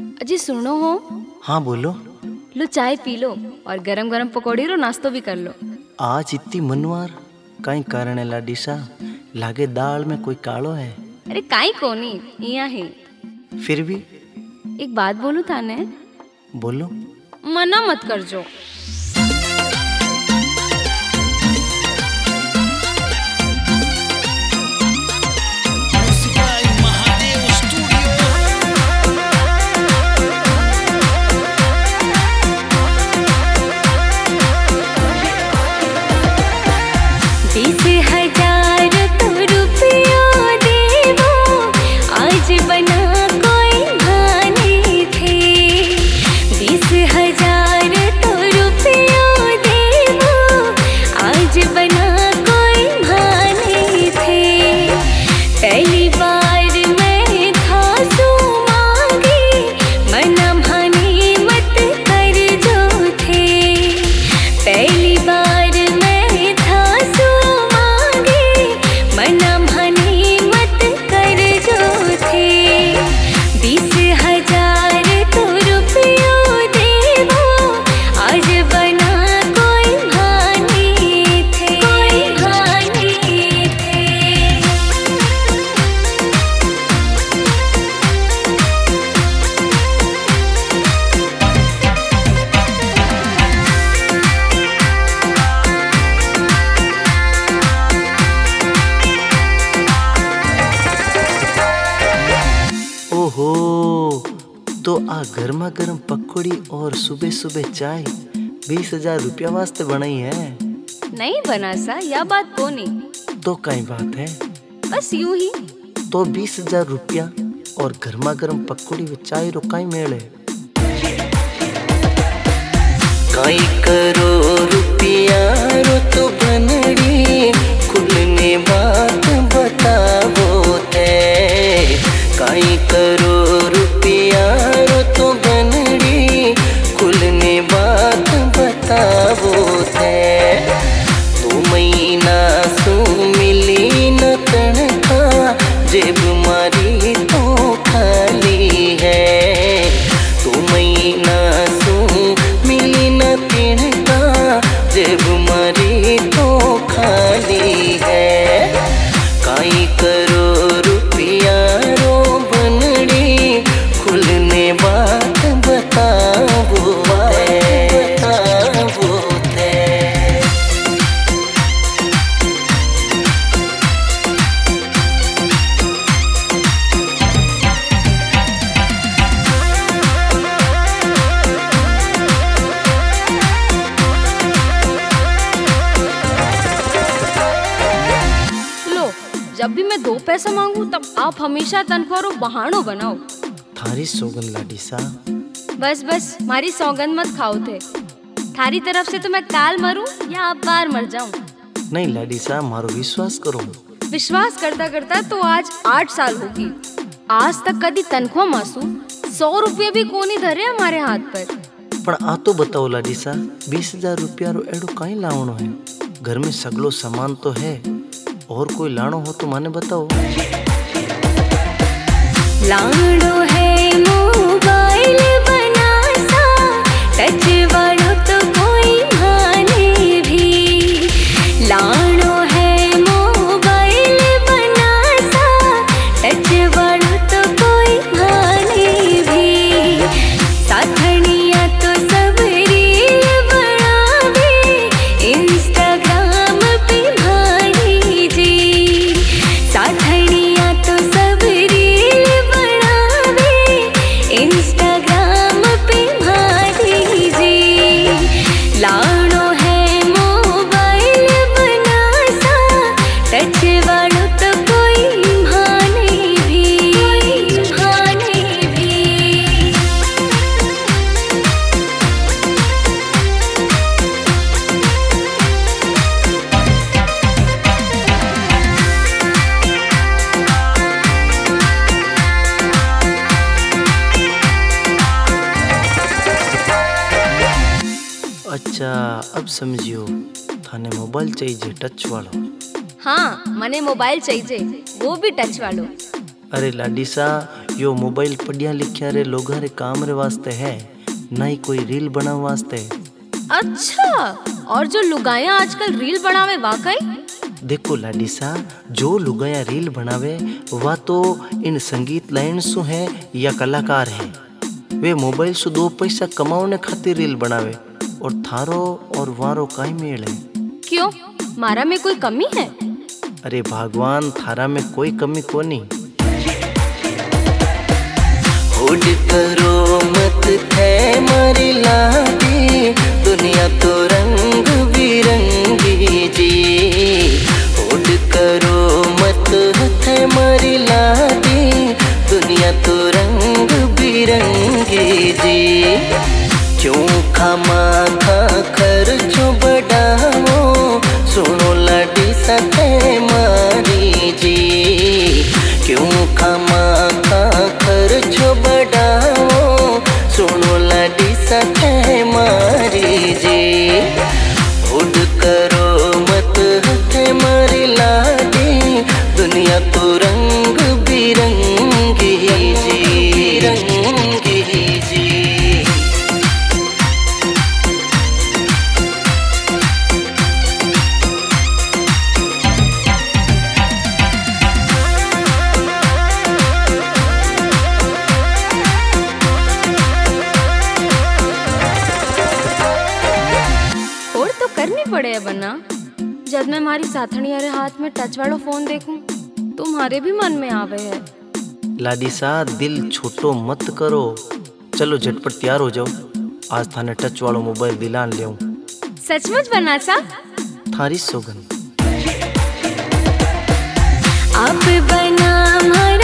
अजी सुनो हो। हाँ बोलो। लो चाय पी लो और गरम गरम पकौड़ी रो नाश्तो भी कर लो। आज इतनी मनवार कई कारण है लाडीसा, लागे दाल में कोई कालो है। अरे काई कोनी यहाँ है। फिर भी एक बात बोलूं थाने। बोलो। मना मत कर जो। ओहो, तो आ गर्मा गर्म पकौड़ी और सुबह सुबह चाय 20,000 रुपया वास्ते बनाई है? नहीं बना सा, यह बात को नहीं। तो कई बात है, बस यूं ही। तो 20,000 रुपया और गर्मा गर्म पकौड़ी व चाय रो कई मेल है। कई करो रुपया रो तो बनड़ी खुलने बात बतावो ते। कई करो रुपया रो तो बनड़ी खुलने बात बतावो ते। तो महीना सु मिली न तनखा जेब मारी तो खाली है। तो महीना सु मिली न तनखा जेब मारी तो खाली है। काई करो रुपया रो बनड़ी खुलने बात बतावो ते। जब भी मैं 2 पैसा मांगू तब आप हमेशा तनख्वाह रो बहानो बनाओ। थारी सौगन लाडीसा। बस बस मारी सौगंध मत खाओ थे। थारी तरफ से तो मैं काल मरूं या आप बार मर जाऊं। नहीं लाडीसा, मारो विश्वास करो। विश्वास करता करता तो आज 8 साल होगी। आज तक कदी तनख्वाह मासू 100 रुपये भी कोनी धरे हमारे हाथ पर। पण आ तो बताओ लाडीसा, 20,000 रुपया रो एडो कहीं लावणो है? घर में सगलो सामान तो है, और कोई लाणो हो तो माने बताओ। लाणो है मोबाइल बना सा, टच वालो तो कोई माने भी। लाणो है मोबाइल बना सा, टच वालो तो कोई माने भी। साथनिया तो सब रील बनावे, इंस्टाग्राम पे भाड़ी जी। साथनिया तो सब रील बनावे, इंस्टाग्राम पे भाड़ी जी। लाणो है मोबाइल बना सा, टच वालो तो कोई माने भी, माने भी। अच्छा, अब समझियो, थाने मोबाइल चाहिए टच वालो। हाँ, मने मोबाइल चाहिए, वो भी टच वालो। अरे लाडीसा, यो मोबाइल पढ़िया लिखिया रे लोगा रे काम रे वास्ते है, ना ही कोई रील बनाव वास्ते। अच्छा, और जो लुगाइयाँ आजकल रील बनावे वाकई? देखो लाडीसा, जो लुगाया रील बनावे वह तो इन संगीत लाइन सु है या कलाकार है। वे मोबाइल से 2 पैसा कमाने खातिर रील बनावे, और थारो और वारो काई मेल है? क्यों, मारा में कोई कमी है? अरे भगवान, थारा में कोई कमी कोनी। होड़ करो मत थे मारी लाडी, दुनिया तो रंग बिरंगी जी। होड़ करो मत थे मारी लाडी, दुनिया तो रंग बिरंगी जी। क्यों खामाखा खर्चो बढ़ाओ, सुनो लाडी सते मारी जी। क्यों खामाखा खर्चो बढ़ाओ, सुनो लाडी सते मारी जी। हुड करो मत हथे मारी लाडी, दुनिया तो रंग बिरंगी जी, रंगी जी। करनी पड़े है बना। जब मैं हमारी साथनी अरे हाथ में टच वाला फोन देखूं, तुम्हारे भी मन में आवे है। लाडीसा, दिल छोटो मत करो। चलो झटपट तैयार हो जाओ, आज थाने टच वाला मोबाइल दिलान ले। सचमुच बना सा? थारी सौगंध। आप बना